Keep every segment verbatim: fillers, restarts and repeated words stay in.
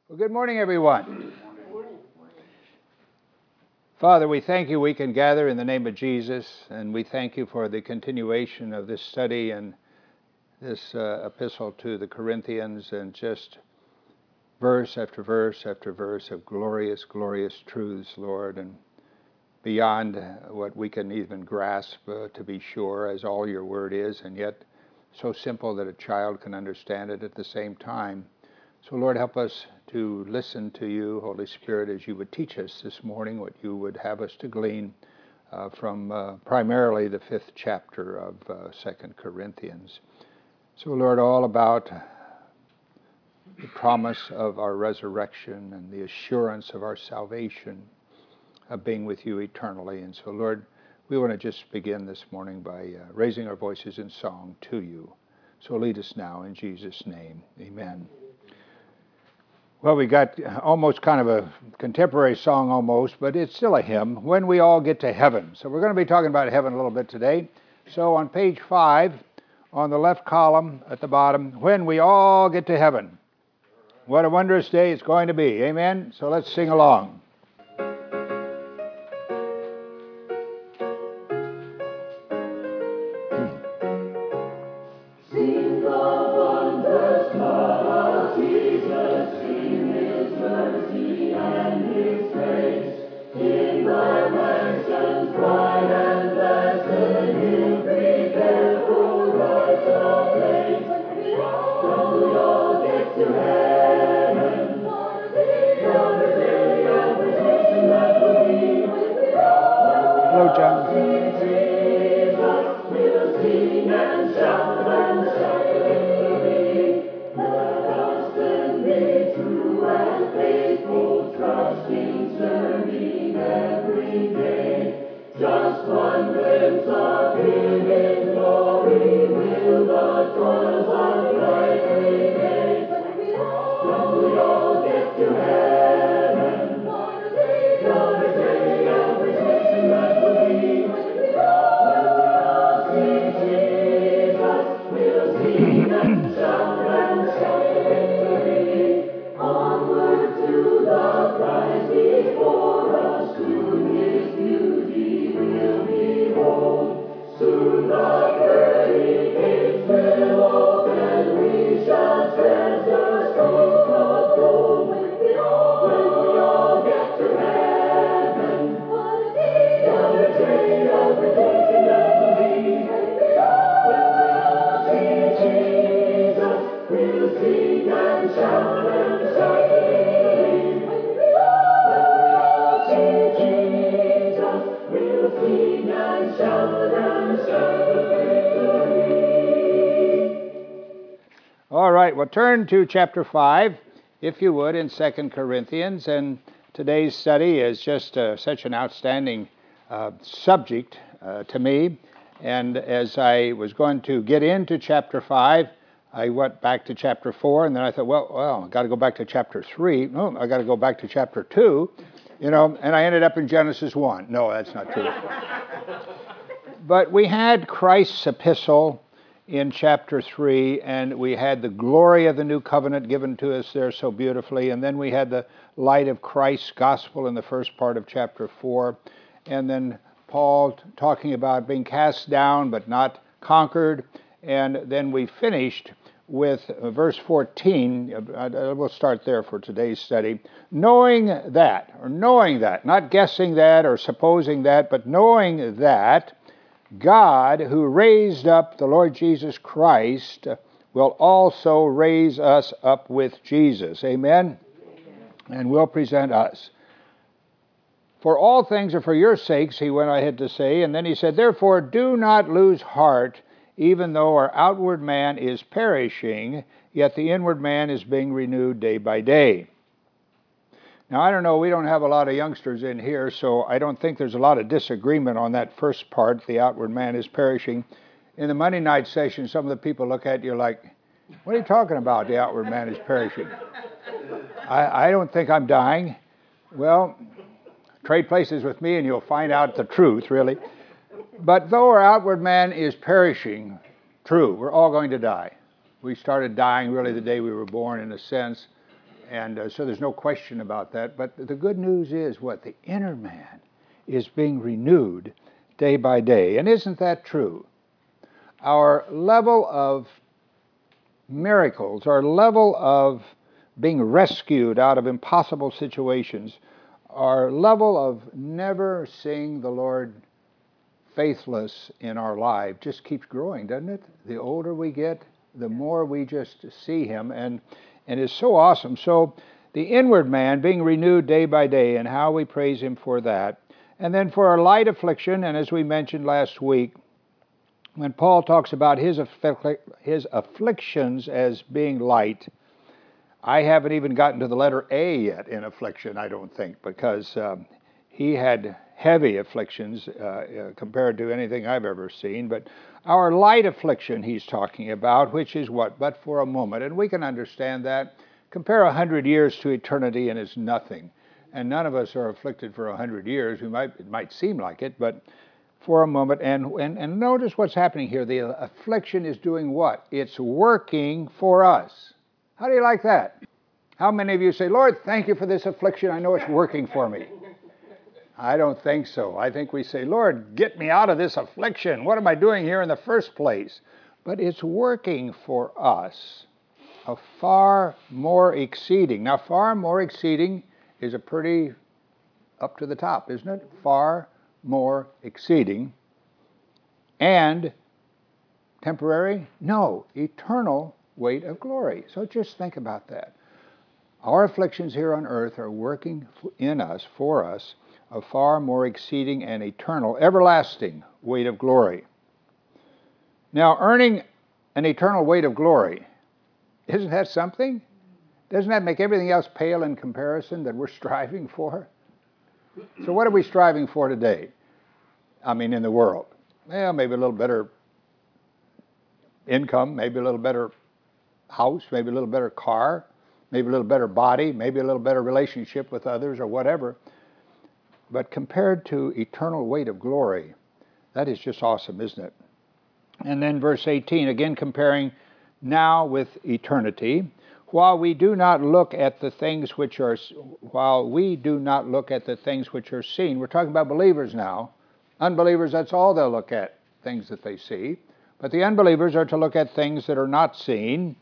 Well, good morning, everyone. Father, we thank you we can gather in the name of Jesus, and we thank you for the continuation of this study and this uh, epistle to the Corinthians, and just verse after verse after verse of glorious, glorious truths, Lord, and beyond what we can even grasp, uh, to be sure, as all your word is, and yet so simple that a child can understand it at the same time. So, Lord, help us to listen to you, Holy Spirit, as you would teach us this morning, what you would have us to glean uh, from uh, primarily the fifth chapter of uh, Second Corinthians. So, Lord, all about the promise of our resurrection and the assurance of our salvation, of being with you eternally. And so, Lord, we want to just begin this morning by uh, raising our voices in song to you. So lead us now in Jesus' name. Amen. Well, we got almost kind of a contemporary song almost, but it's still a hymn, When We All Get to Heaven. So we're going to be talking about heaven a little bit today. So on page five, on the left column at the bottom, When We All Get to Heaven. What a wondrous day it's going to be. Amen? So let's sing along. Sing the wondrous love of Jesus, sing His mercy and His grace. In the mansions bright and blessed, He'll prepare for us a place. When we all get to heaven, what a day of rejoicing that will be. When we all Hello, John. see Jesus, we'll sing and shout and shout victory. Let us then be true and faithful, trusting, serving every day. Just one glimpse of Him in glory, will the toils of life repay. When we all get to heaven, what a day of rejoicing that will be. When we all see Jesus, we'll sing and shout and shout victory. Onward to the prize before us, soon His beauty we'll behold. Soon the pearly gates will open, we shall tread the streets of gold. When we all, when we all get to heaven, what a day, what a day of rejoicing that will be. When we all, when we all see Jesus, we'll sing and shout and shout victory. When we all, when we all see Jesus, we'll sing and shout and shout victory. All right, well, turn to chapter five, if you would, in Second Corinthians. And today's study is just uh, such an outstanding uh, subject uh, to me. And as I was going to get into chapter five, I went back to chapter four, and then I thought, well, well, I've got to go back to chapter three. No, I got to go back to chapter two, you know, and I ended up in Genesis one. No, that's not true. But we had Christ's epistle in chapter three, and we had the glory of the new covenant given to us there so beautifully, and then we had the light of Christ's gospel in the first part of chapter four, and then Paul talking about being cast down but not conquered, and then we finished with verse fourteen. We'll start there for today's study. Knowing that, or knowing that, not guessing that or supposing that, but knowing that God, who raised up the Lord Jesus Christ, will also raise us up with Jesus. Amen? Amen. And will present us. For all things are for your sakes, he went ahead to say, and then he said, therefore do not lose heart, even though our outward man is perishing, yet the inward man is being renewed day by day. Now, I don't know, we don't have a lot of youngsters in here, so I don't think there's a lot of disagreement on that first part, the outward man is perishing. In the Monday night session, some of the people look at you like, what are you talking about, the outward man is perishing? I, I don't think I'm dying. Well, trade places with me and you'll find out the truth, really. But though our outward man is perishing, true, we're all going to die. We started dying really the day we were born, in a sense. And uh, so there's no question about that. But the good news is what? The inner man is being renewed day by day. And isn't that true? Our level of miracles, our level of being rescued out of impossible situations, our level of never seeing the Lord faithless in our life just keeps growing, doesn't it? The older we get, the more we just see Him, and, and it's so awesome. So the inward man being renewed day by day, and how we praise Him for that. And then for our light affliction, and as we mentioned last week, when Paul talks about his, afflic- his afflictions as being light, I haven't even gotten to the letter A yet in affliction, I don't think, because um, he had heavy afflictions uh, uh, compared to anything I've ever seen. But our light affliction he's talking about, which is what? But for a moment. And we can understand that. Compare a hundred years to eternity and it's nothing. And none of us are afflicted for a hundred years. We might, it might seem like it, but for a moment. And, and, and notice what's happening here. The affliction is doing what? It's working for us. How do you like that? How many of you say, Lord, thank you for this affliction. I know it's working for me. I don't think so. I think we say, Lord, get me out of this affliction. What am I doing here in the first place? But it's working for us a far more exceeding. Now, far more exceeding is a pretty up to the top, isn't it? Far more exceeding. And temporary? No, eternal weight of glory. So just think about that. Our afflictions here on earth are working in us, for us, a far more exceeding and eternal, everlasting weight of glory. Now, earning an eternal weight of glory, isn't that something? Doesn't that make everything else pale in comparison that we're striving for? So what are we striving for today? I mean, in the world? Well, maybe a little better income, maybe a little better house, maybe a little better car, maybe a little better body, maybe a little better relationship with others or whatever. But compared to eternal weight of glory, that is just awesome, isn't it? And then verse eighteen, again comparing now with eternity. While we do not look at the things which are, while we do not look at the things which are seen, we're talking about believers now. Unbelievers, that's all they'll look at, things that they see. But the unbelievers are to look at things that are not seen,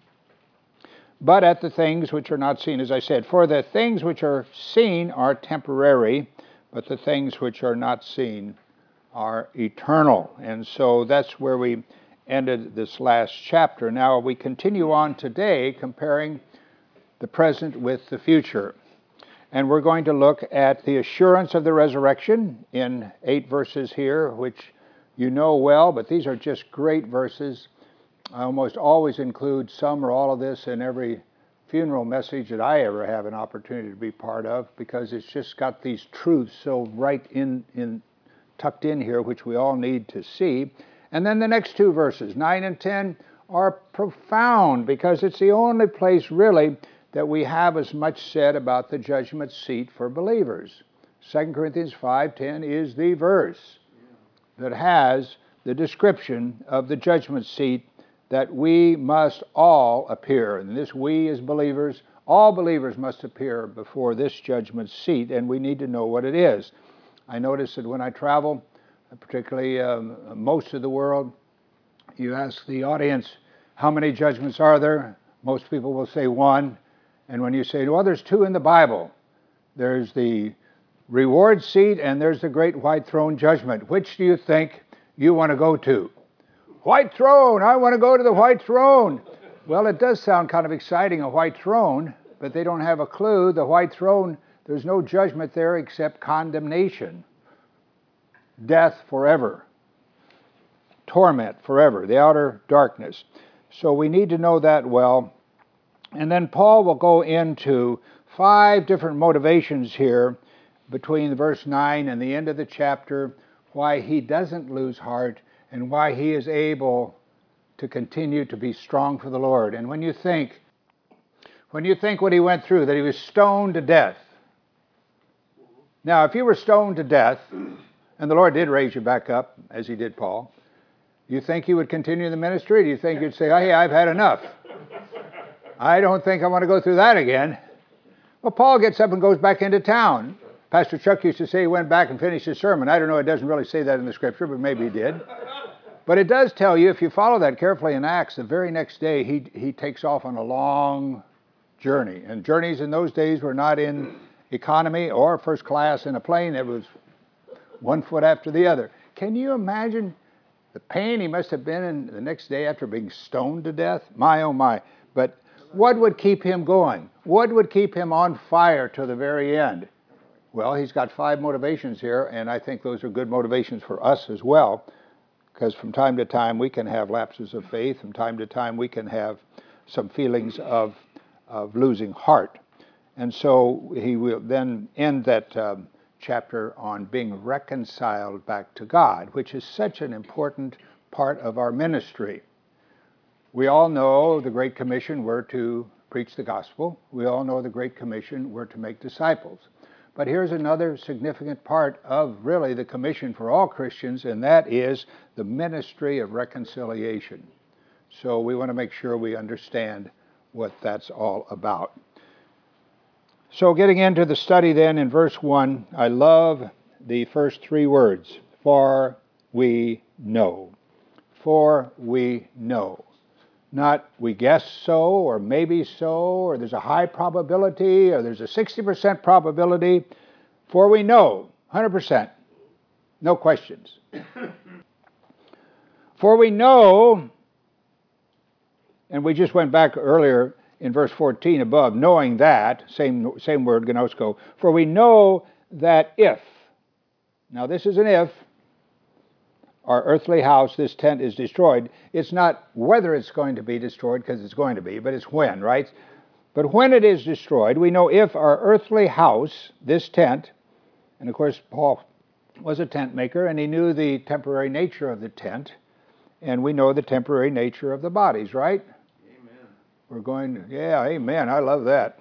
but at the things which are not seen, as I said. For the things which are seen are temporary, but the things which are not seen are eternal. And so that's where we ended this last chapter. Now we continue on today comparing the present with the future. And we're going to look at the assurance of the resurrection in eight verses here, which you know well, but these are just great verses. I almost always include some or all of this in every funeral message that I ever have an opportunity to be part of, because it's just got these truths so right in, in tucked in here, which we all need to see. And then the next two verses, nine and ten, are profound, because it's the only place really that we have as much said about the judgment seat for believers. Second Corinthians five ten is the verse that has the description of the judgment seat that we must all appear. And this we as believers, all believers must appear before this judgment seat, and we need to know what it is. I notice that when I travel, particularly um, most of the world, you ask the audience, how many judgments are there? Most people will say one. And when you say, well, there's two in the Bible. There's the reward seat and there's the great white throne judgment. Which do you think you want to go to? White throne, I want to go to the white throne. Well, it does sound kind of exciting, a white throne, but they don't have a clue. The white throne, there's no judgment there except condemnation. Death forever. Torment forever. The outer darkness. So we need to know that well. And then Paul will go into five different motivations here between verse nine and the end of the chapter, why he doesn't lose heart and why he is able to continue to be strong for the Lord. And when you think, when you think what he went through, that he was stoned to death. Now, if you were stoned to death, and the Lord did raise you back up, as he did Paul, you think you would continue the ministry? Or do you think you'd say, oh, hey, I've had enough? I don't think I want to go through that again. Well, Paul gets up and goes back into town. Pastor Chuck used to say he went back and finished his sermon. I don't know, it doesn't really say that in the scripture, but maybe he did. But it does tell you, if you follow that carefully in Acts, the very next day he, he takes off on a long journey. And journeys in those days were not in economy or first class in a plane. It was one foot after the other. Can you imagine the pain he must have been in the next day after being stoned to death? My, oh my. But what would keep him going? What would keep him on fire to the very end? Well, he's got five motivations here, and I think those are good motivations for us as well, because from time to time we can have lapses of faith. From time to time we can have some feelings of, of losing heart. And so he will then end that um, chapter on being reconciled back to God, which is such an important part of our ministry. We all know the Great Commission, we're to preach the gospel. We all know the Great Commission, we're to make disciples. But here's another significant part of really the commission for all Christians, and that is the ministry of reconciliation. So we want to make sure we understand what that's all about. So getting into the study then in verse one, I love the first three words, for we know. For we know. Not we guess so, or maybe so, or there's a high probability, or there's a sixty percent probability. For we know, one hundred percent. No questions. For we know, and we just went back earlier in verse fourteen above, knowing that, same, same word, gnosko, for we know that if, now this is an if, our earthly house, this tent, is destroyed. It's not whether it's going to be destroyed, because it's going to be, but it's when, right? But when it is destroyed, we know if our earthly house, this tent, and of course Paul was a tent maker, and he knew the temporary nature of the tent, and we know the temporary nature of the bodies, right? Amen. We're going, yeah, amen, I love that.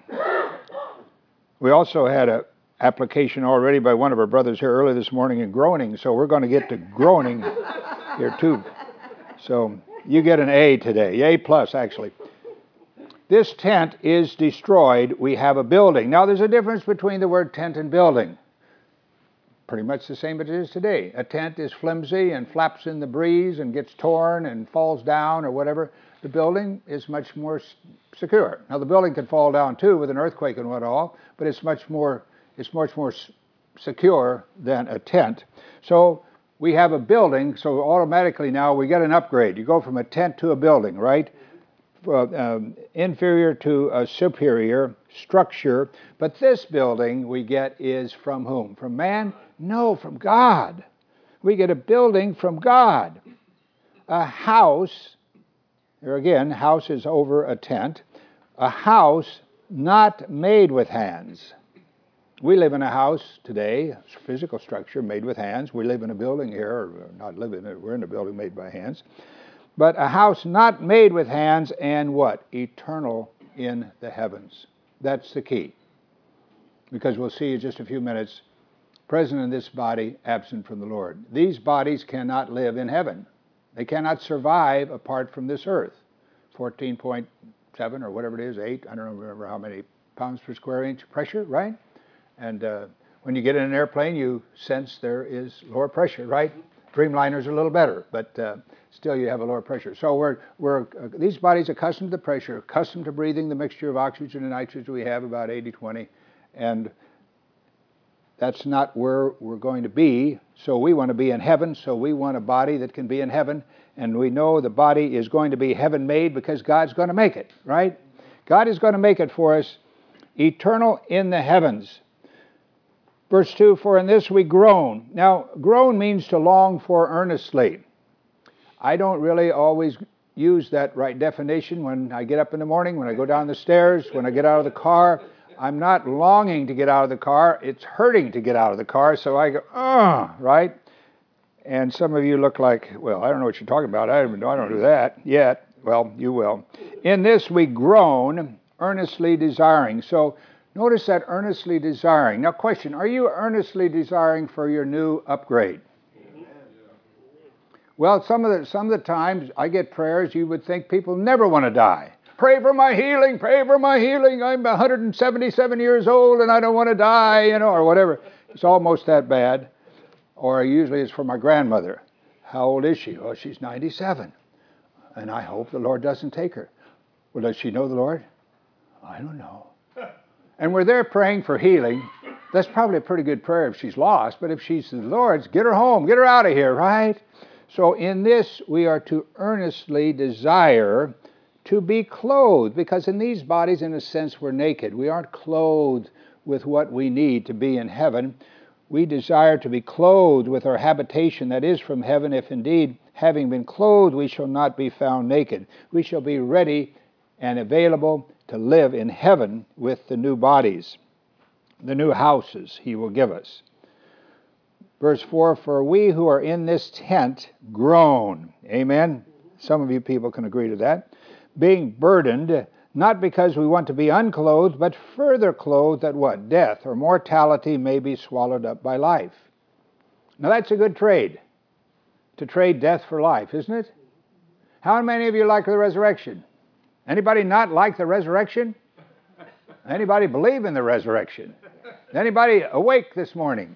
We also had a application already by one of our brothers here early this morning in groaning, so we're going to get to groaning here too. So you get an A today, A plus actually. This tent is destroyed, we have a building. Now there's a difference between the word tent and building. Pretty much the same as it is today. A tent is flimsy and flaps in the breeze and gets torn and falls down or whatever. The building is much more secure. Now the building can fall down too with an earthquake and what all, but it's much more It's much more secure than a tent. So we have a building, so automatically now we get an upgrade. You go from a tent to a building, right? Uh, um, inferior to a superior structure. But this building we get is from whom? From man? No, from God. We get a building from God. A house, here again, house is over a tent. A house not made with hands. We live in a house today, a physical structure made with hands. We live in a building here, or not live in it, we're in a building made by hands. But a house not made with hands and what? Eternal in the heavens. That's the key. Because we'll see in just a few minutes, present in this body, absent from the Lord. These bodies cannot live in heaven. They cannot survive apart from this earth. fourteen point seven or whatever it is, eight, I don't remember how many pounds per square inch pressure, right? And uh, when you get in an airplane, you sense there is lower pressure, right? Dreamliners are a little better, but uh, still you have a lower pressure. So we're, we're uh, these bodies are accustomed to the pressure, accustomed to breathing the mixture of oxygen and nitrogen we have, about eighty twenty, and that's not where we're going to be. So we want to be in heaven, so we want a body that can be in heaven, and we know the body is going to be heaven-made because God's going to make it, right? God is going to make it for us, eternal in the heavens. Verse two, for in this we groan. Now, groan means to long for earnestly. I don't really always use that right definition when I get up in the morning, when I go down the stairs, when I get out of the car. I'm not longing to get out of the car. It's hurting to get out of the car, so I go, ah, right? And some of you look like, well, I don't know what you're talking about. I don't, I don't do that yet. Well, you will. In this we groan, earnestly desiring. So notice that earnestly desiring. Now question, are you earnestly desiring for your new upgrade? Amen. Well, some of the some of the times I get prayers you would think people never want to die. Pray for my healing, pray for my healing. I'm one hundred seventy-seven years old and I don't want to die, you know, or whatever. It's almost that bad. Or usually it's for my grandmother. How old is she? Oh, she's ninety-seven. And I hope the Lord doesn't take her. Well, does she know the Lord? I don't know. And we're there praying for healing. That's probably a pretty good prayer if she's lost, but if she's the Lord's, get her home, get her out of here, right? So in this, we are to earnestly desire to be clothed, because in these bodies, in a sense, we're naked. We aren't clothed with what we need to be in heaven. We desire to be clothed with our habitation that is from heaven, if indeed, having been clothed, we shall not be found naked. We shall be ready and available to live in heaven with the new bodies, the new houses he will give us. Verse four, for we who are in this tent groan. Amen? Some of you people can agree to that. Being burdened, not because we want to be unclothed, but further clothed that what? Death or mortality may be swallowed up by life. Now that's a good trade, to trade death for life, isn't it? How many of you like the resurrection? Anybody not like the resurrection? Anybody believe in the resurrection? Anybody awake this morning?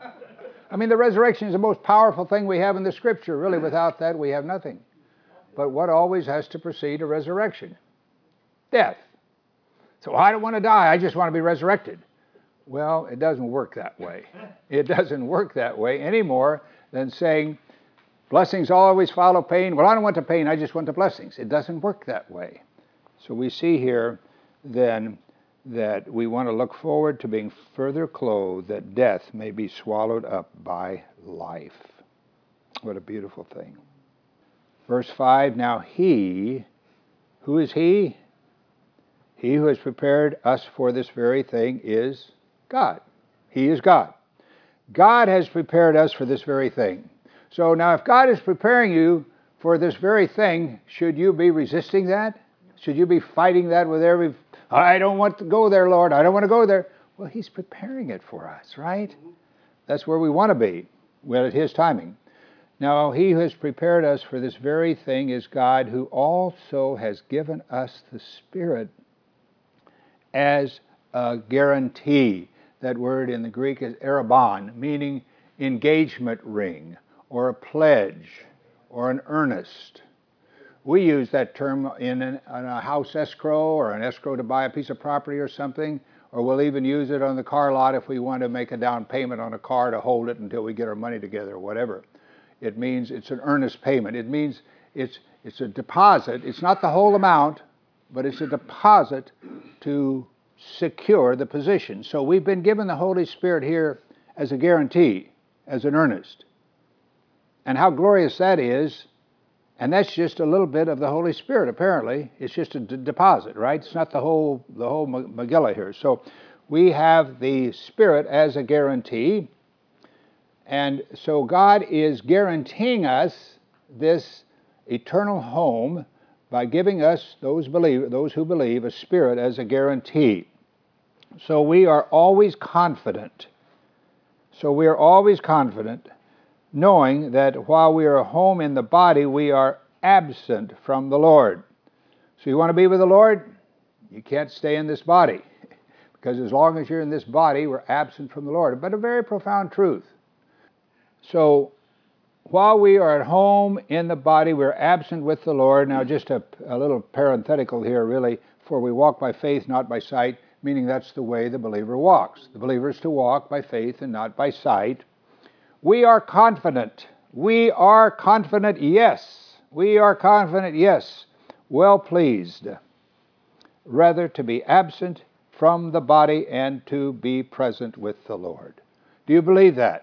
I mean, the resurrection is the most powerful thing we have in the Scripture. Really, without that, we have nothing. But what always has to precede a resurrection? Death. So I don't want to die, I just want to be resurrected. Well, it doesn't work that way. It doesn't work that way any more than saying, blessings always follow pain. Well, I don't want the pain, I just want the blessings. It doesn't work that way. So we see here, then, that we want to look forward to being further clothed, that death may be swallowed up by life. What a beautiful thing. Verse five, now he, who is he? He who has prepared us for this very thing is God. He is God. God has prepared us for this very thing. So now if God is preparing you for this very thing, should you be resisting that? Should you be fighting that with every, I don't want to go there, Lord, I don't want to go there. Well, He's preparing it for us, right? That's where we want to be, well, at His timing. Now, He who has prepared us for this very thing is God, who also has given us the Spirit as a guarantee. That word in the Greek is arabon, meaning engagement ring, or a pledge, or an earnest. We use that term in, an, in a house escrow, or an escrow to buy a piece of property or something, or we'll even use it on the car lot if we want to make a down payment on a car to hold it until we get our money together or whatever. It means it's an earnest payment. It means it's it's a deposit. It's not the whole amount, but it's a deposit to secure the position. So we've been given the Holy Spirit here as a guarantee, as an earnest. And how glorious that is. And that's just a little bit of the Holy Spirit, apparently. It's just a d- deposit, right? It's not the whole the whole Megillah here. So we have the Spirit as a guarantee. And so God is guaranteeing us this eternal home by giving us, those believe, those who believe, a Spirit as a guarantee. So we are always confident. So we are always confident, knowing that while we are home in the body, we are absent from the Lord. So you want to be with the Lord? You can't stay in this body. Because as long as you're in this body, we're absent from the Lord. But a very profound truth. So while we are at home in the body, we're absent with the Lord. Now just a, a little parenthetical here, really. For we walk by faith, not by sight, meaning that's the way the believer walks. The believer is to walk by faith and not by sight. We are confident. We are confident, yes. We are confident, yes. Well pleased, rather to be absent from the body and to be present with the Lord. Do you believe that?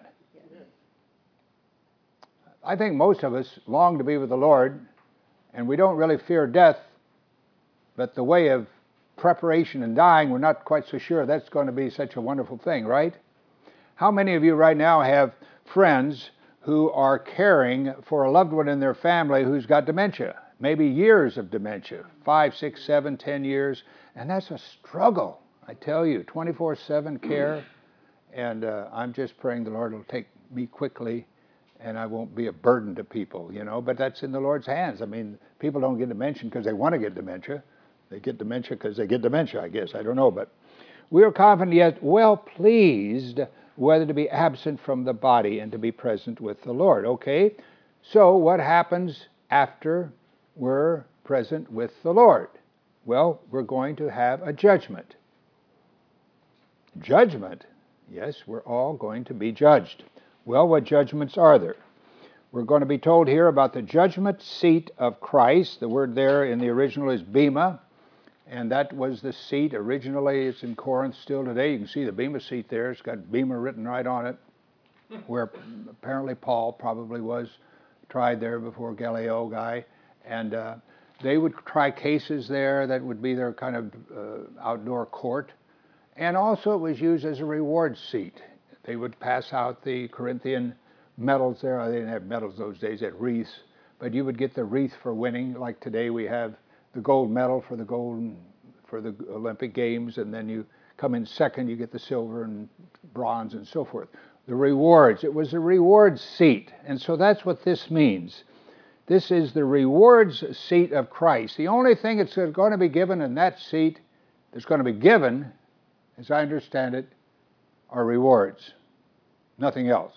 I think most of us long to be with the Lord, and we don't really fear death, but the way of preparation and dying, we're not quite so sure that's going to be such a wonderful thing, right? How many of you right now have friends who are caring for a loved one in their family who's got dementia, maybe years of dementia, five, six, seven, ten years, and that's a struggle, I tell you, twenty-four seven care, and uh, I'm just praying the Lord will take me quickly and I won't be a burden to people, you know, but that's in the Lord's hands. I mean, people don't get dementia because they want to get dementia. They get dementia because they get dementia, I guess. I don't know. But we are confident yet well pleased whether to be absent from the body and to be present with the Lord. Okay, so what happens after we're present with the Lord? Well, we're going to have a judgment. Judgment? Yes, we're all going to be judged. Well, what judgments are there? We're going to be told here about the judgment seat of Christ. The word there in the original is bema, and that was the seat. Originally, it's in Corinth still today. You can see the bema seat there. It's got bema written right on it, where apparently Paul probably was tried there before Gallio guy. And uh, they would try cases there. That would be their kind of uh, outdoor court. And also it was used as a reward seat. They would pass out the Corinthian medals there. They didn't have medals those days, they had wreaths. But you would get the wreath for winning. Like today we have the gold medal for the gold for the Olympic Games, and then you come in second, you get the silver and bronze and so forth. The rewards, it was a reward seat. And so that's what this means. This is the rewards seat of Christ. The only thing that's going to be given in that seat that's going to be given, as I understand it, are rewards. Nothing else.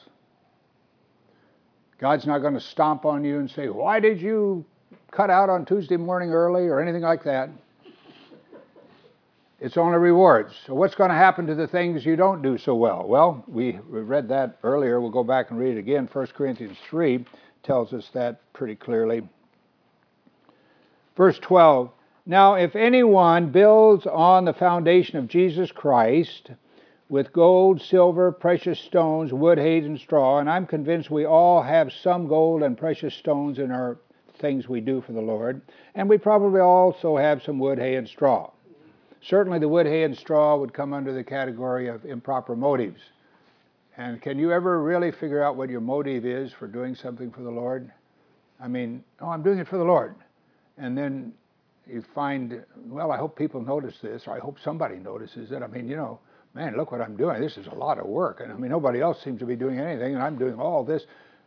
God's not going to stomp on you and say, why did you cut out on Tuesday morning early or anything like that? It's only rewards. So what's going to happen to the things you don't do so well? Well, we read that earlier. We'll go back and read it again. First Corinthians three tells us that pretty clearly. Verse twelve, now if anyone builds on the foundation of Jesus Christ with gold, silver, precious stones, wood, hay, and straw, and I'm convinced we all have some gold and precious stones in our things we do for the Lord, and we probably also have some wood, hay, and straw. Certainly the wood, hay, and straw would come under the category of improper motives. And can you ever really figure out what your motive is for doing something for the Lord? I mean, oh, I'm doing it for the Lord. And then you find, well, I hope people notice this, or I hope somebody notices it. I mean, you know, man, look what I'm doing. This is a lot of work. And I mean, nobody else seems to be doing anything, and I'm doing all this.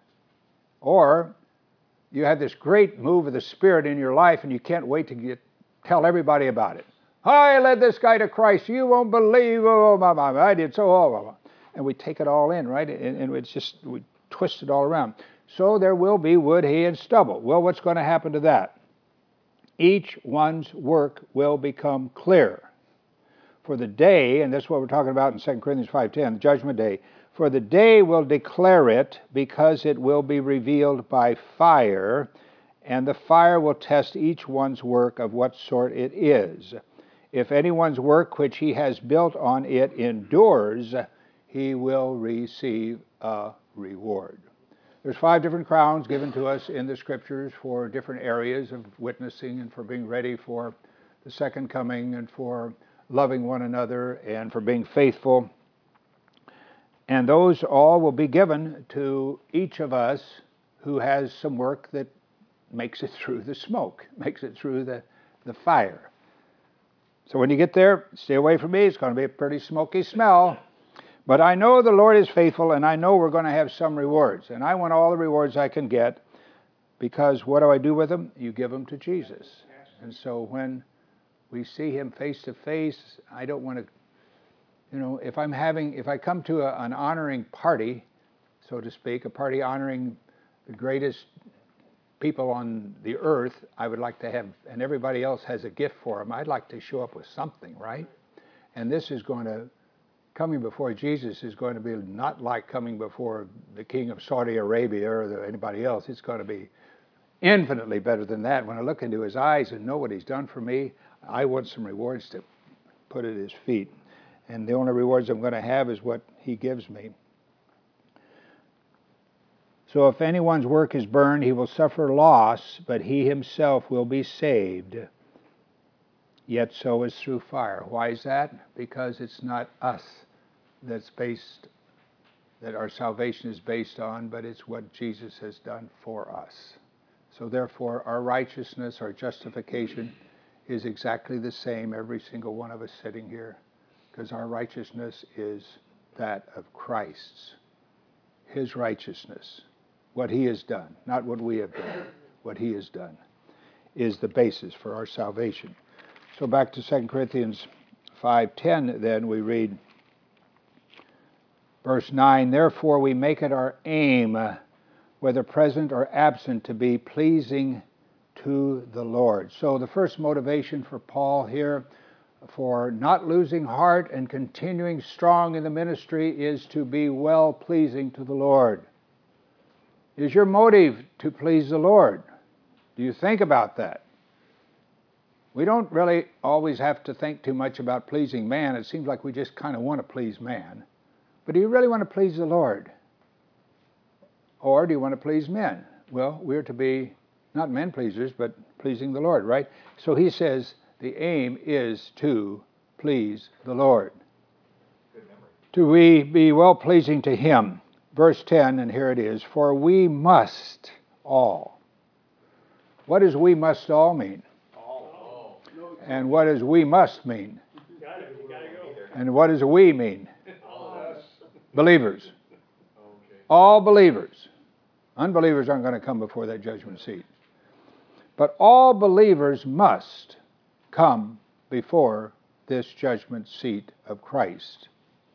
Or you have this great move of the Spirit in your life, and you can't wait to get, tell everybody about it. I led this guy to Christ. You won't believe. Oh, my, my, I did so. Oh, and we take it all in, right? And, and it's just, we twist it all around. So there will be wood, hay, and stubble. Well, what's going to happen to that? Each one's work will become clear. For the day, and that's what we're talking about in Second Corinthians five ten, the judgment day, for the day will declare it, because it will be revealed by fire, and the fire will test each one's work of what sort it is. If anyone's work which he has built on it endures, he will receive a reward. There's five different crowns given to us in the Scriptures for different areas of witnessing and for being ready for the second coming and for loving one another and for being faithful. And those all will be given to each of us who has some work that makes it through the smoke, makes it through the, the fire. So when you get there, stay away from me. It's going to be a pretty smoky smell. But I know the Lord is faithful, and I know we're going to have some rewards. And I want all the rewards I can get, because what do I do with them? You give them to Jesus. And so when we see him face to face, I don't want to, you know, if I'm having, if I come to a, an honoring party, so to speak, a party honoring the greatest people on the earth, I would like to have, and everybody else has a gift for them, I'd like to show up with something, right? And this is going to, coming before Jesus is going to be not like coming before the king of Saudi Arabia or the, anybody else. It's going to be infinitely better than that. When I look into his eyes and know what he's done for me, I want some rewards to put at his feet. And the only rewards I'm going to have is what he gives me. So if anyone's work is burned, he will suffer loss, but he himself will be saved. Yet so is through fire. Why is that? Because it's not us that's based, that our salvation is based on, but it's what Jesus has done for us. So therefore, our righteousness, our justification is exactly the same, every single one of us sitting here, because our righteousness is that of Christ's. His righteousness, what he has done, not what we have done, what he has done, is the basis for our salvation. So back to Second Corinthians five ten, then we read verse nine, therefore we make it our aim, whether present or absent, to be pleasing to the Lord. So the first motivation for Paul here for not losing heart and continuing strong in the ministry is to be well pleasing to the Lord. Is your motive to please the Lord? Do you think about that? We don't really always have to think too much about pleasing man. It seems like we just kind of want to please man. But do you really want to please the Lord? Or do you want to please men? Well, we're to be not men pleasers, but pleasing the Lord, right? So he says the aim is to please the Lord. Good memory. To we be well pleasing to him. Verse ten, and here it is, for we must all. What does we must all mean? All. And what does we must mean? Got it. You gotta go. And what does we mean? All of us. Believers. Okay. All believers. Unbelievers aren't going to come before that judgment seat. But all believers must come before this judgment seat of Christ,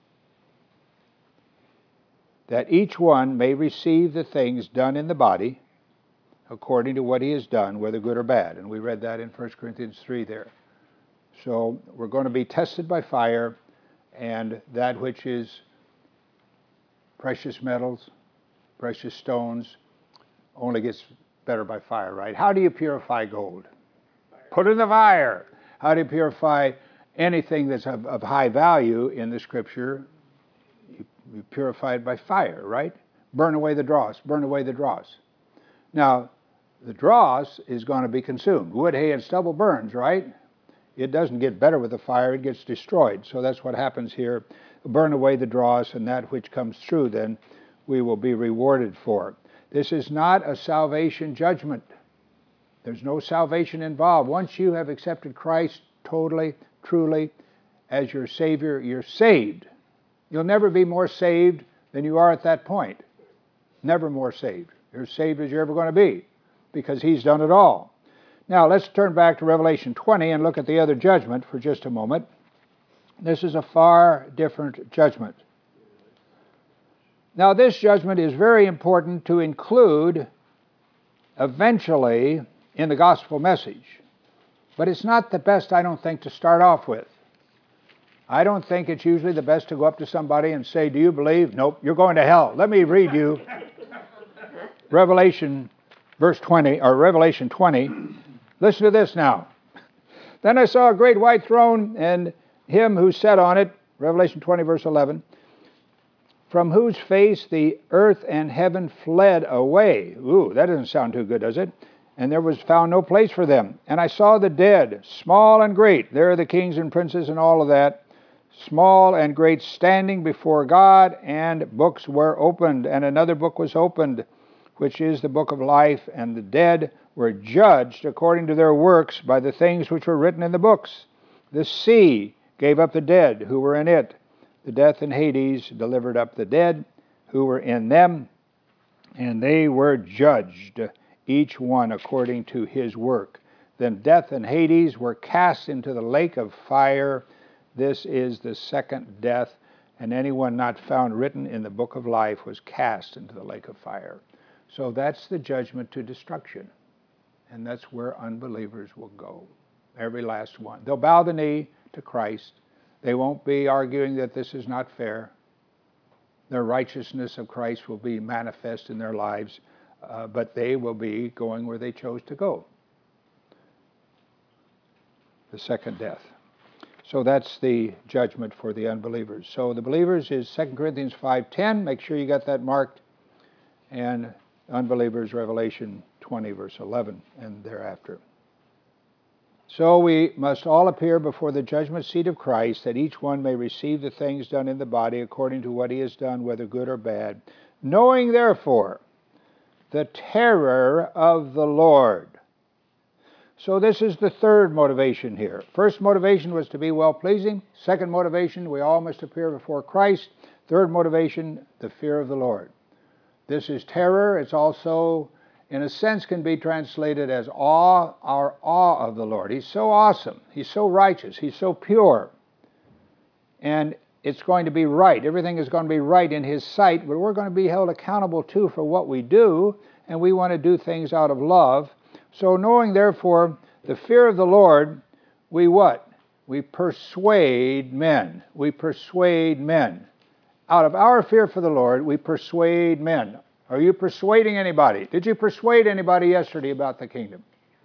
that each one may receive the things done in the body according to what he has done, whether good or bad. And we read that in First Corinthians three there. So we're going to be tested by fire, and that which is precious metals, precious stones, only gets better by fire, right? How do you purify gold? Fire. Put it in the fire. How do you purify anything that's of, of high value in the Scripture? You, you purify it by fire, right? Burn away the dross, burn away the dross. Now, the dross is going to be consumed. Wood, hay, and stubble burns, right? It doesn't get better with the fire, it gets destroyed. So that's what happens here. Burn away the dross, and that which comes through, then we will be rewarded for. This is not a salvation judgment. There's no salvation involved. Once you have accepted Christ totally, truly, as your Savior, you're saved. You'll never be more saved than you are at that point. Never more saved. You're as saved as you're ever going to be, because He's done it all. Now, let's turn back to Revelation twenty and look at the other judgment for just a moment. This is a far different judgment. Now, this judgment is very important to include eventually in the gospel message. But it's not the best, I don't think, to start off with. I don't think it's usually the best to go up to somebody and say, do you believe? Nope, you're going to hell. Let me read you Revelation verse twenty, or Revelation twenty. Listen to this now. Then I saw a great white throne, and him who sat on it, Revelation twenty, verse eleven, from whose face the earth and heaven fled away. Ooh, that doesn't sound too good, does it? And there was found no place for them. And I saw the dead, small and great. There are the kings and princes and all of that, small and great, standing before God, and books were opened. And another book was opened, which is the book of life, and the dead were judged according to their works by the things which were written in the books. The sea gave up the dead who were in it. The death and Hades delivered up the dead who were in them, and they were judged, each one according to his work. Then death and Hades were cast into the lake of fire. This is the second death, and anyone not found written in the book of life was cast into the lake of fire. So that's the judgment to destruction, and that's where unbelievers will go, every last one. They'll bow the knee to Christ. They won't be arguing that this is not fair. Their righteousness of Christ will be manifest in their lives, uh, but they will be going where they chose to go. The second death. So that's the judgment for the unbelievers. So the believers is Second Corinthians five ten. Make sure you got that marked. And unbelievers, Revelation twenty, verse eleven, and thereafter. So we must all appear before the judgment seat of Christ, that each one may receive the things done in the body according to what he has done, whether good or bad, knowing therefore the terror of the Lord. So this is the third motivation here. First motivation was to be well-pleasing. Second motivation, we all must appear before Christ. Third motivation, the fear of the Lord. This is terror. It's also in a sense can be translated as awe, our awe of the Lord. He's so awesome. He's so righteous. He's so pure. And it's going to be right. Everything is going to be right in His sight, but we're going to be held accountable too for what we do, and we want to do things out of love. So knowing, therefore, the fear of the Lord, we what? We persuade men. We persuade men. Out of our fear for the Lord, we persuade men. Are you persuading anybody? Did you persuade anybody yesterday about the kingdom?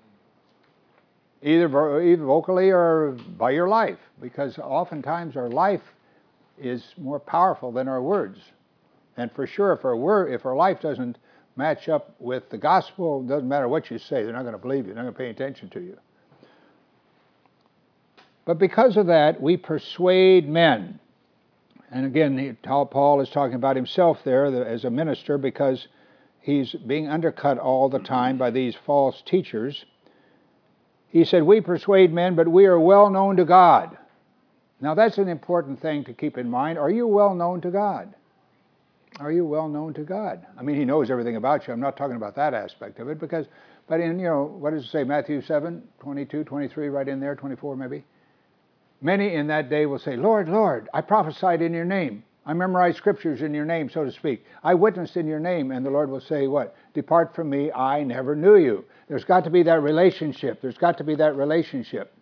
Either, either vocally or by your life, because oftentimes our life is more powerful than our words. And for sure, if our word, if our life doesn't match up with the gospel, it doesn't matter what you say, they're not going to believe you, they're not going to pay attention to you. But because of that, we persuade men. And again, he, Paul is talking about himself there as a minister, because he's being undercut all the time by these false teachers. He said, we persuade men, but we are well known to God. Now that's an important thing to keep in mind. Are you well known to God? Are you well known to God? I mean, He knows everything about you. I'm not talking about that aspect of it, because, but in, you know, what does it say, Matthew seven, twenty-two, twenty-three, right in there, twenty-four maybe? Many in that day will say, Lord, Lord, I prophesied in your name. I memorized scriptures in your name, so to speak. I witnessed in your name. And the Lord will say, what? Depart from me, I never knew you. There's got to be that relationship. There's got to be that relationship.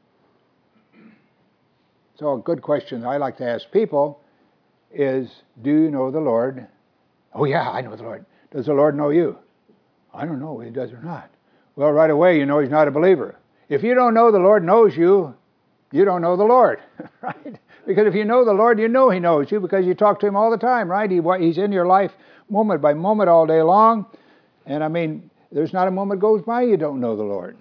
So a good question I like to ask people is, do you know the Lord? Oh yeah, I know the Lord. Does the Lord know you? I don't know if He does or not. Well, right away you know He's not a believer. If you don't know the Lord knows you, you don't know the Lord, right? Because if you know the Lord, you know He knows you, because you talk to Him all the time, right? He, he's in your life moment by moment all day long. And I mean, there's not a moment goes by you don't know the Lord.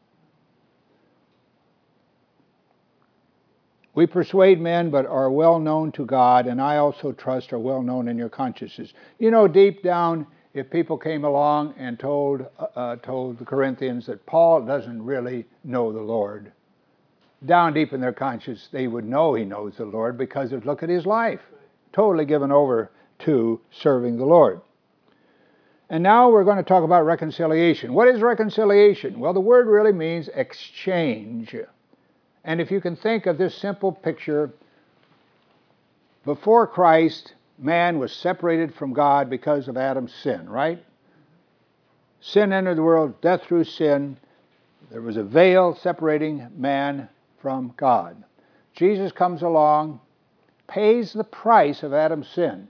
We persuade men, but are well known to God, and I also trust are well known in your consciences. You know, deep down, if people came along and told uh, told the Corinthians that Paul doesn't really know the Lord, down deep in their conscience, they would know he knows the Lord, because of, look at his life, totally given over to serving the Lord. And now we're going to talk about reconciliation. What is reconciliation? Well, the word really means exchange. And if you can think of this simple picture, before Christ, man was separated from God because of Adam's sin, right? Sin entered the world, death through sin. There was a veil separating man from God. Jesus comes along, pays the price of Adam's sin,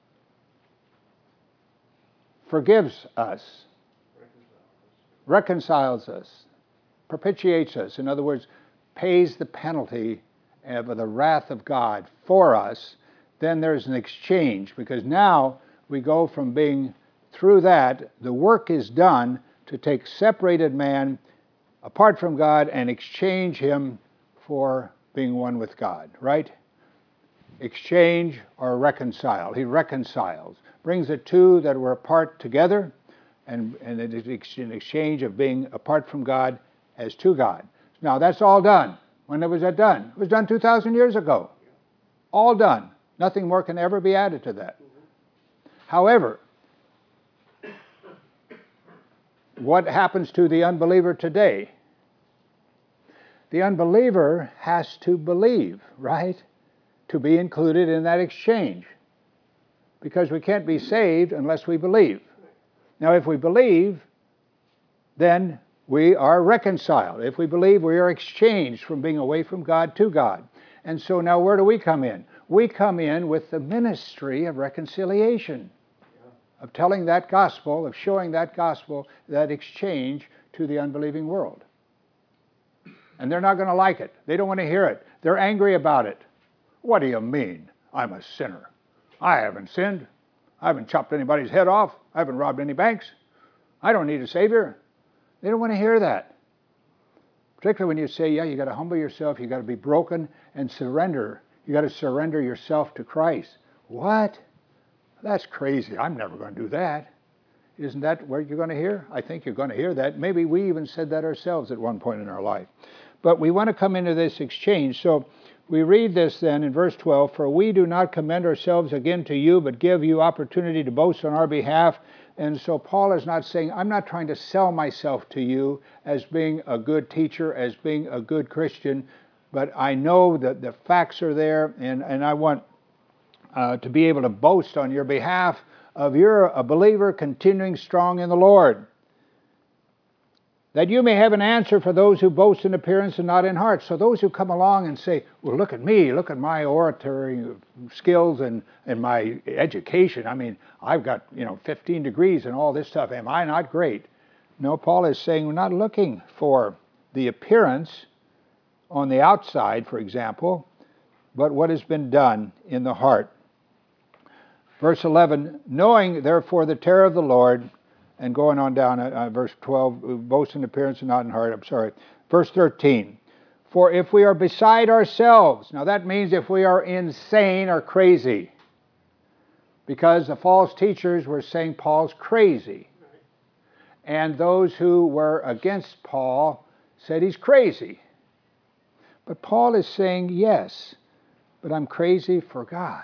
forgives us, reconciles us, propitiates us. In other words, pays the penalty of the wrath of God for us. Then there's an exchange, because now we go from being, through that, the work is done to take separated man apart from God and exchange him for being one with God, right? Exchange or reconcile. He reconciles, brings the two that were apart together, and, and it is an exchange of being apart from God as to God. Now that's all done. When was that done? It was done two thousand years ago. All done. Nothing more can ever be added to that. However, what happens to the unbeliever today? The unbeliever has to believe, right? To be included in that exchange. Because we can't be saved unless we believe. Now, if we believe, then we are reconciled. If we believe, we are exchanged from being away from God to God. And so now where do we come in? We come in with the ministry of reconciliation, of telling that gospel, of showing that gospel, that exchange to the unbelieving world. And they're not going to like it. They don't want to hear it. They're angry about it. What do you mean? I'm a sinner. I haven't sinned. I haven't chopped anybody's head off. I haven't robbed any banks. I don't need a Savior. They don't want to hear that. Particularly when you say, yeah, you got to humble yourself, you got to be broken and surrender. You got to surrender yourself to Christ. What? That's crazy. I'm never going to do that. Isn't that what you're going to hear? I think you're going to hear that. Maybe we even said that ourselves at one point in our life. But we want to come into this exchange. So We read this then in verse twelve, "For we do not commend ourselves again to you, but give you opportunity to boast on our behalf." And so Paul is not saying, I'm not trying to sell myself to you as being a good teacher, as being a good Christian, but I know that the facts are there, and, and I want uh, to be able to boast on your behalf of you're a believer continuing strong in the Lord. That you may have an answer for those who boast in appearance and not in heart. So those who come along and say, well, look at me, look at my oratory skills and, and my education. I mean, I've got, you know, fifteen degrees and all this stuff. Am I not great? No, Paul is saying we're not looking for the appearance on the outside, for example, but what has been done in the heart. Verse eleven, knowing therefore the terror of the Lord, and going on down at uh, verse twelve, boast in appearance and not in heart, I'm sorry. Verse thirteen, for if we are beside ourselves, now that means if we are insane or crazy, because the false teachers were saying Paul's crazy. And those who were against Paul said he's crazy. But Paul is saying, yes, but I'm crazy for God.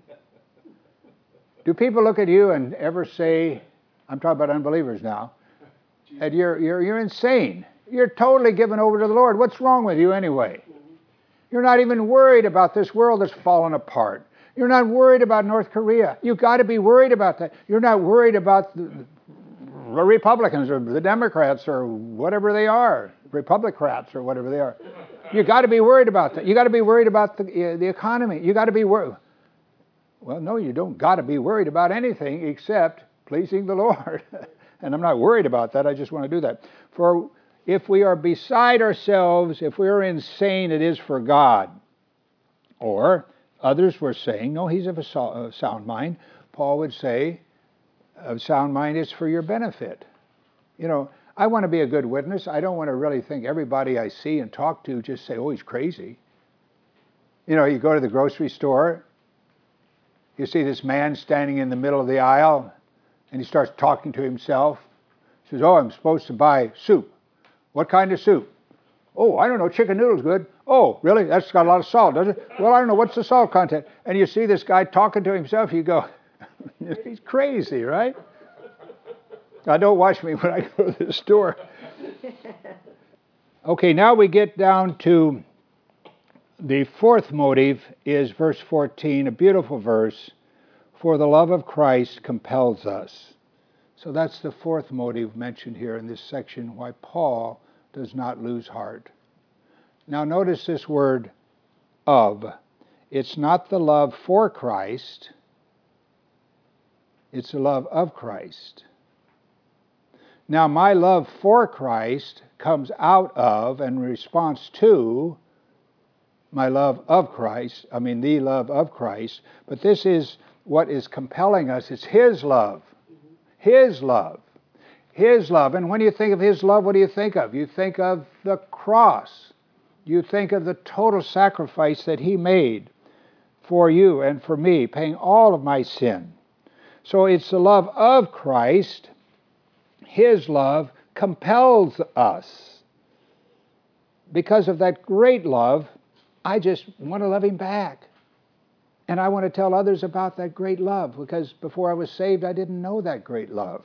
Do people look at you and ever say, I'm talking about unbelievers now, that you're, you're, you're insane. You're totally given over to the Lord. What's wrong with you anyway? You're not even worried about this world that's fallen apart. You're not worried about North Korea. You've got to be worried about that. You're not worried about the, the Republicans or the Democrats or whatever they are, Republicrats or whatever they are. You've got to be worried about that. You've got to be worried about the, uh, the economy. You've got to be worried. Well, no, you don't got to be worried about anything except pleasing the Lord. And I'm not worried about that. I just want to do that. For if we are beside ourselves, if we are insane, it is for God. Or others were saying, no, he's of a sound mind. Paul would say, a sound mind is for your benefit. You know, I want to be a good witness. I don't want to really think everybody I see and talk to just say, oh, he's crazy. You know, you go to the grocery store, you see this man standing in the middle of the aisle, and he starts talking to himself. He says, oh, I'm supposed to buy soup. What kind of soup? Oh, I don't know, chicken noodle's good. Oh, really? That's got a lot of salt, does it? Well, I don't know, what's the salt content? And you see this guy talking to himself, you go, he's crazy, right? Now, don't watch me when I go to the store. Okay, now we get down to the fourth motive is verse fourteen, a beautiful verse. For the love of Christ compels us. So that's the fourth motive mentioned here in this section, why Paul does not lose heart. Now notice this word of. It's not the love for Christ, it's the love of Christ. Now my love for Christ comes out of and in response to my love of Christ, I mean the love of Christ, but this is what is compelling us. It's His love. His love. His love. And when you think of His love, what do you think of? You think of the cross. You think of the total sacrifice that He made for you and for me, paying all of my sin. So it's the love of Christ. His love compels us. Because of that great love, I just want to love Him back. And I want to tell others about that great love, because before I was saved, I didn't know that great love.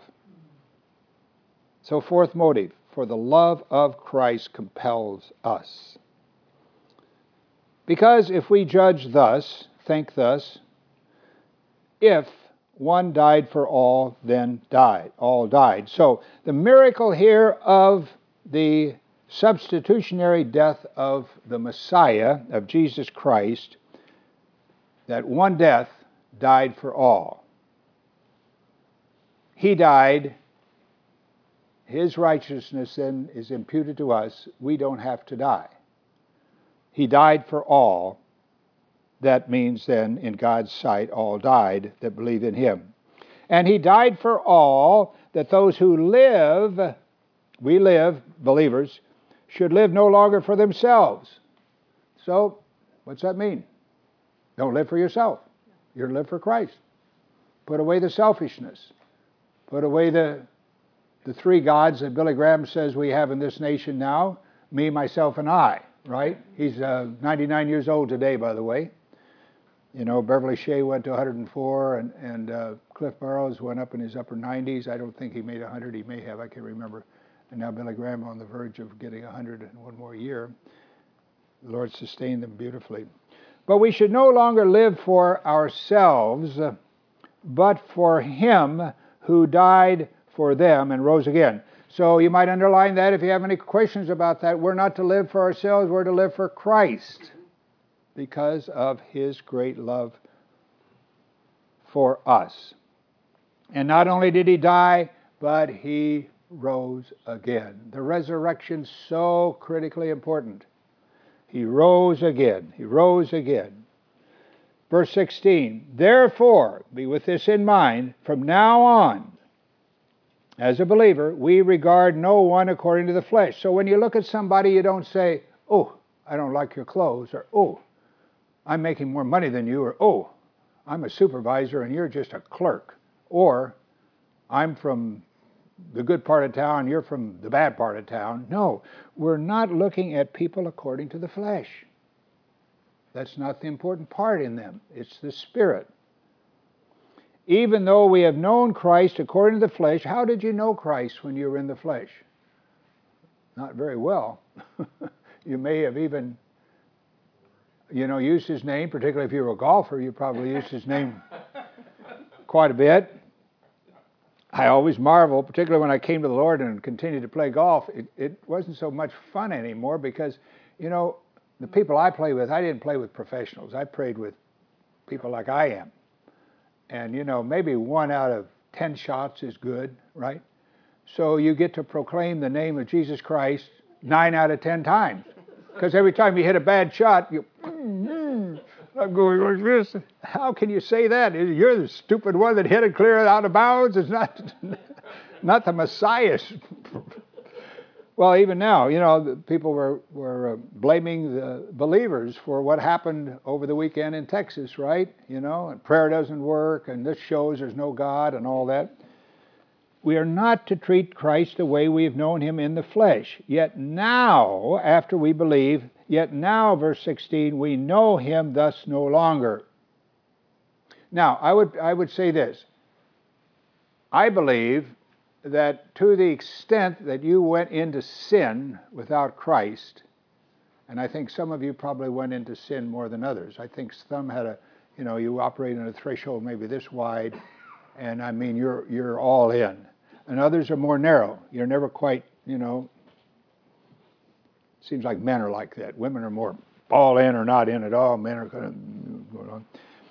So fourth motive, for the love of Christ compels us. Because if we judge thus, think thus, if one died for all, then died, all died. So the miracle here of the substitutionary death of the Messiah, of Jesus Christ, that one death died for all. He died. His righteousness then is imputed to us. We don't have to die. He died for all. That means then, in God's sight, all died that believe in Him. And He died for all, that those who live, we live, believers, should live no longer for themselves. So, what's that mean? Don't live for yourself. You're to live for Christ. Put away the selfishness. Put away the, the three gods that Billy Graham says we have in this nation now, me, myself, and I. right? He's uh, ninety-nine years old today, by the way. You know, Beverly Shea went to one hundred four, and, and uh, Cliff Burrows went up in his upper nineties. I don't think he made one hundred. He may have. I can't remember. And now Billy Graham on the verge of getting one hundred in one more year. The Lord sustained them beautifully. But we should no longer live for ourselves, but for Him who died for them and rose again. So you might underline that if you have any questions about that. We're not to live for ourselves, we're to live for Christ because of His great love for us. And not only did He die, but He rose again. The resurrection's so critically important. He rose again. He rose again. Verse sixteen, therefore, be with this in mind, from now on, as a believer, we regard no one according to the flesh. So when you look at somebody, you don't say, oh, I don't like your clothes, or oh, I'm making more money than you, or oh, I'm a supervisor and you're just a clerk, or I'm from the good part of town, you're from the bad part of town. No, we're not looking at people according to the flesh. That's not the important part in them. It's the Spirit. Even though we have known Christ according to the flesh, how did you know Christ when you were in the flesh? Not very well. You may have even, you know, used His name, particularly if you were a golfer, you probably used His name quite a bit. I always marvel, particularly when I came to the Lord and continued to play golf, it, it wasn't so much fun anymore because, you know, the people I play with, I didn't play with professionals. I played with people like I am. And, you know, maybe one out of ten shots is good, right? So you get to proclaim the name of Jesus Christ nine out of ten times. Because every time you hit a bad shot, you, mm, I'm going like this. How can you say that? You're the stupid one that hit it clear out of bounds. It's not, not the Messiah. Well, even now, you know, the people were, were uh, blaming the believers for what happened over the weekend in Texas, right? You know, and prayer doesn't work, and this shows there's no God and all that. We are not to treat Christ the way we have known Him in the flesh. Yet now, after we believe, yet now, verse sixteen, we know Him thus no longer. Now, I would I would say this. I believe that to the extent that you went into sin without Christ, and I think some of you probably went into sin more than others. I think some had a, you know, you operate in a threshold maybe this wide, and I mean, you're you're all in. And others are more narrow. You're never quite, you know, seems like men are like that. Women are more all in or not in at all. Men are kind of going on.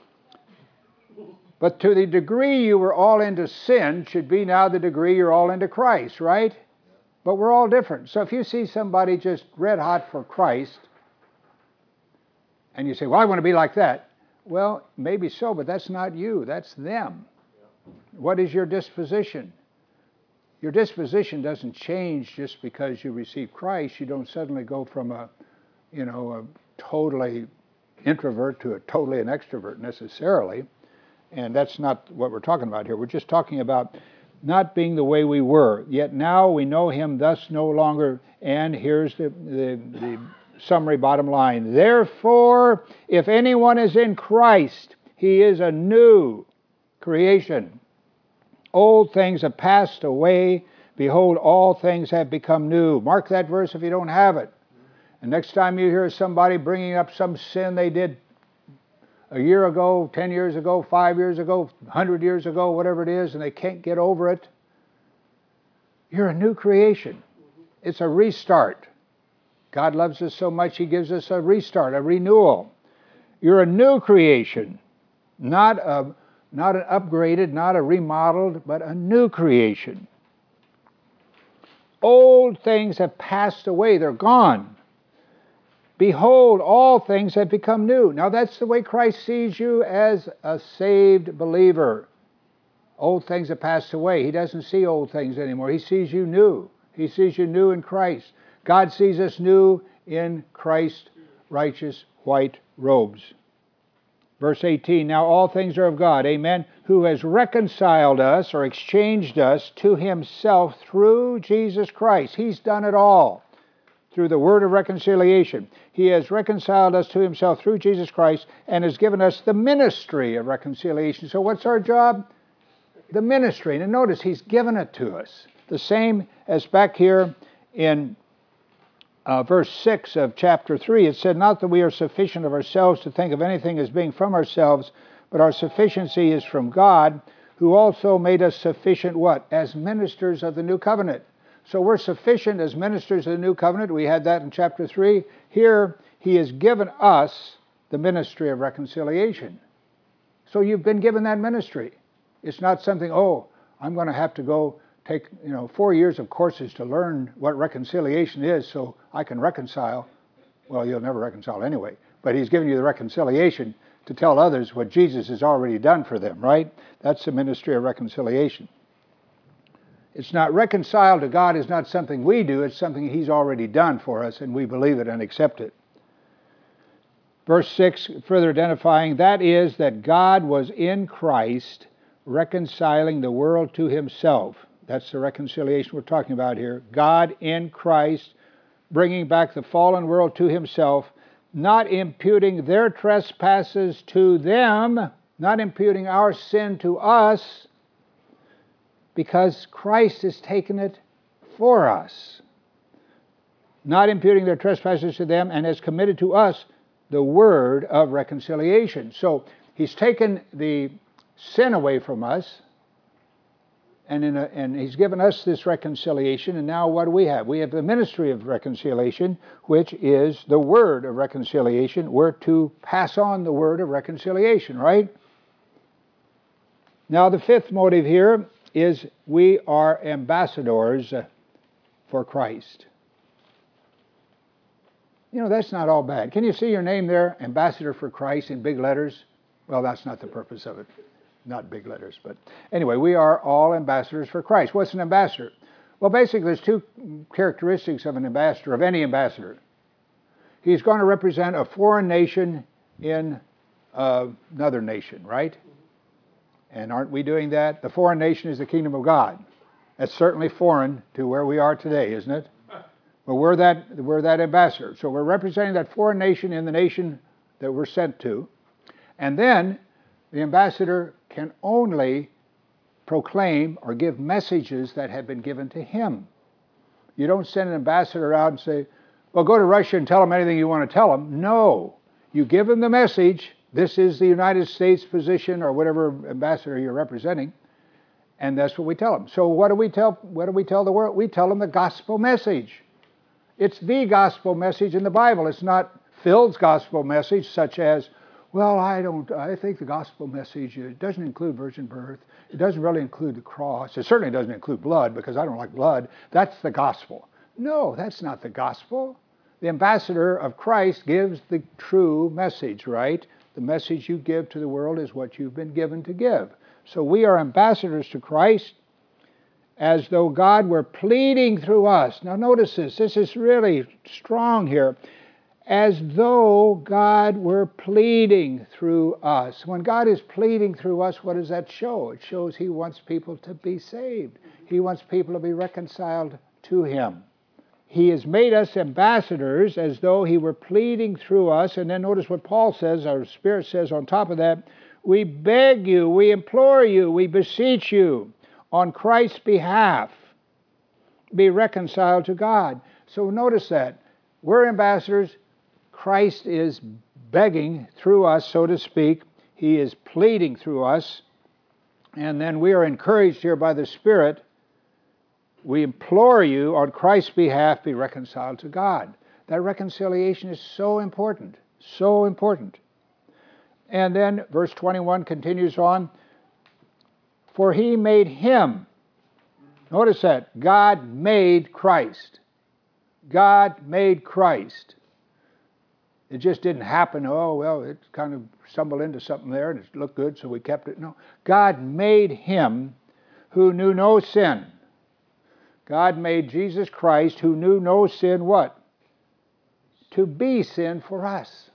But to the degree you were all into sin should be now the degree you're all into Christ, right? But we're all different. So if you see somebody just red hot for Christ, and you say, well, I want to be like that. Well, maybe so, but that's not you. That's them. What is your disposition? Your disposition doesn't change just because you receive Christ. You don't suddenly go from a, you know, a totally introvert to a totally an extrovert necessarily. And that's not what we're talking about here. We're just talking about not being the way we were. Yet now we know Him thus no longer. And here's the, the, the summary bottom line. Therefore, if anyone is in Christ, he is a new creation. Old things have passed away. Behold, all things have become new. Mark that verse if you don't have it. And next time you hear somebody bringing up some sin they did a year ago, ten years ago, five years ago, a hundred years ago, whatever it is, and they can't get over it, you're a new creation. It's a restart. God loves us so much, He gives us a restart, a renewal. You're a new creation, not a not an upgraded, not a remodeled, but a new creation. Old things have passed away. They're gone. Behold, all things have become new. Now that's the way Christ sees you as a saved believer. Old things have passed away. He doesn't see old things anymore. He sees you new. He sees you new in Christ. God sees us new in Christ's righteous white robes. Verse eighteen, now all things are of God, amen, who has reconciled us or exchanged us to Himself through Jesus Christ. He's done it all. through the word of reconciliation. He has reconciled us to himself through Jesus Christ and has given us the ministry of reconciliation. So what's our job? The ministry. And notice he's given it to us. The same as back here in uh, verse six of chapter three. It said, not that we are sufficient of ourselves to think of anything as being from ourselves, but our sufficiency is from God, who also made us sufficient, what? As ministers of the new covenant. So we're sufficient as ministers of the new covenant. We had that in chapter three. Here, he has given us the ministry of reconciliation. So you've been given that ministry. It's not something, oh, I'm going to have to go take, you know, four years of courses to learn what reconciliation is so I can reconcile. Well, you'll never reconcile anyway. But he's given you the reconciliation to tell others what Jesus has already done for them, right? That's the ministry of reconciliation. It's not reconciled to God is not something we do. It's something he's already done for us, and we believe it and accept it. Verse six, further identifying, that is that God was in Christ reconciling the world to himself. That's the reconciliation we're talking about here. God in Christ bringing back the fallen world to himself, not imputing their trespasses to them, not imputing our sin to us, because Christ has taken it for us. Not imputing their trespasses to them, and has committed to us the word of reconciliation. So he's taken the sin away from us, and, in a, and he's given us this reconciliation, and now what do we have? We have the ministry of reconciliation, which is the word of reconciliation. We're to pass on the word of reconciliation, right? Now the fifth motive here is we are ambassadors for Christ. You know, that's not all bad. Can you see your name there, Ambassador for Christ, in big letters? Well, that's not the purpose of it. Not big letters, but anyway, we are all ambassadors for Christ. What's an ambassador? Well, basically, there's two characteristics of an ambassador, of any ambassador. He's going to represent a foreign nation in uh, another nation, right? And aren't we doing that? The foreign nation is the kingdom of God. That's certainly foreign to where we are today, isn't it? But we're that, we're that ambassador. So we're representing that foreign nation in the nation that we're sent to. And then the ambassador can only proclaim or give messages that have been given to him. You don't send an ambassador out and say, well, go to Russia and tell them anything you want to tell them. No. You give them the message. This is the United States position or whatever ambassador you're representing, and that's what we tell them. So what do we tell, what do we tell the world? We tell them the gospel message. It's the gospel message in the Bible. It's not Phil's gospel message, such as, well, I don't, I think the gospel message, it doesn't include virgin birth. It doesn't really include the cross. It certainly doesn't include blood, because I don't like blood. That's the gospel. No, that's not the gospel. The ambassador of Christ gives the true message, right? The message you give to the world is what you've been given to give. So we are ambassadors to Christ as though God were pleading through us. Now notice this. This is really strong here. As though God were pleading through us. When God is pleading through us, what does that show? It shows he wants people to be saved. He wants people to be reconciled to him. He has made us ambassadors as though he were pleading through us. And then notice what Paul says, our Spirit says on top of that, we beg you, we implore you, we beseech you on Christ's behalf, be reconciled to God. So notice that. We're ambassadors. Christ is begging through us, so to speak. He is pleading through us. And then we are encouraged here by the Spirit. We implore you on Christ's behalf, be reconciled to God. That reconciliation is so important, so important. And then verse twenty-one continues on, for he made him. Notice that, God made Christ. God made Christ. It just didn't happen, oh, well, it kind of stumbled into something there and it looked good, so we kept it. No, God made him who knew no sin. God made Jesus Christ, who knew no sin, what? To be sin for us.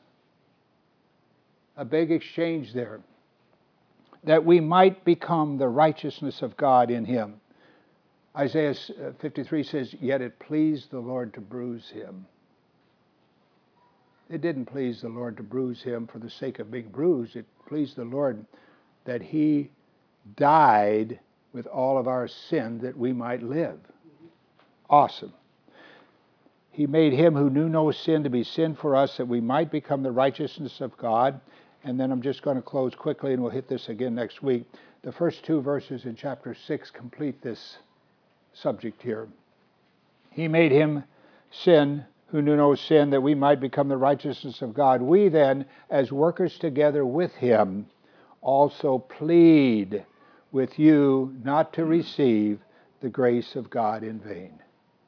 A big exchange there. That we might become the righteousness of God in him. Isaiah fifty-three says, yet it pleased the Lord to bruise him. It didn't please the Lord to bruise him for the sake of being bruised. It pleased the Lord that he died with all of our sin that we might live. Awesome. He made him who knew no sin to be sin for us that we might become the righteousness of God. And then I'm just going to close quickly and we'll hit this again next week. The first two verses in chapter six complete this subject here. He made him sin who knew no sin that we might become the righteousness of God. We then, as workers together with him, also plead with you not to receive the grace of God in vain.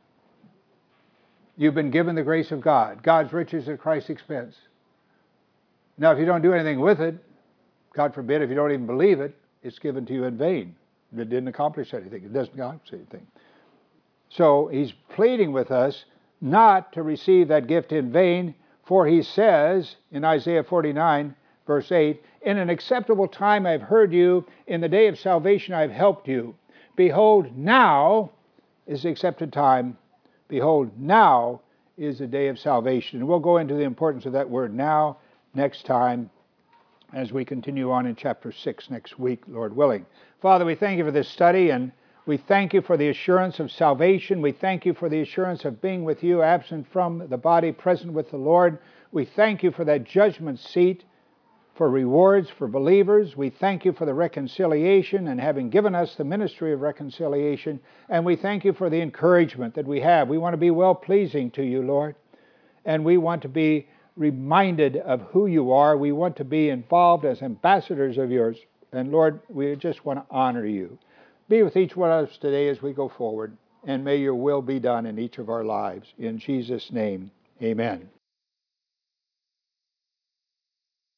You've been given the grace of God, God's riches at Christ's expense. Now, if you don't do anything with it, God forbid, if you don't even believe it, it's given to you in vain. It didn't accomplish anything. It doesn't accomplish anything. So he's pleading with us not to receive that gift in vain, for he says in Isaiah forty-nine, verse eight, in an acceptable time I've heard you, in the day of salvation I've helped you. Behold, now is the accepted time. Behold, now is the day of salvation. And we'll go into the importance of that word now next time as we continue on in chapter six next week, Lord willing. Father, we thank you for this study, and we thank you for the assurance of salvation. We thank you for the assurance of being with you, absent from the body, present with the Lord. We thank you for that judgment seat, for rewards for believers. We thank you for the reconciliation and having given us the ministry of reconciliation. And we thank you for the encouragement that we have. We want to be well-pleasing to you, Lord. And we want to be reminded of who you are. We want to be involved as ambassadors of yours. And Lord, we just want to honor you. Be with each one of us today as we go forward. And may your will be done in each of our lives. In Jesus' name, amen.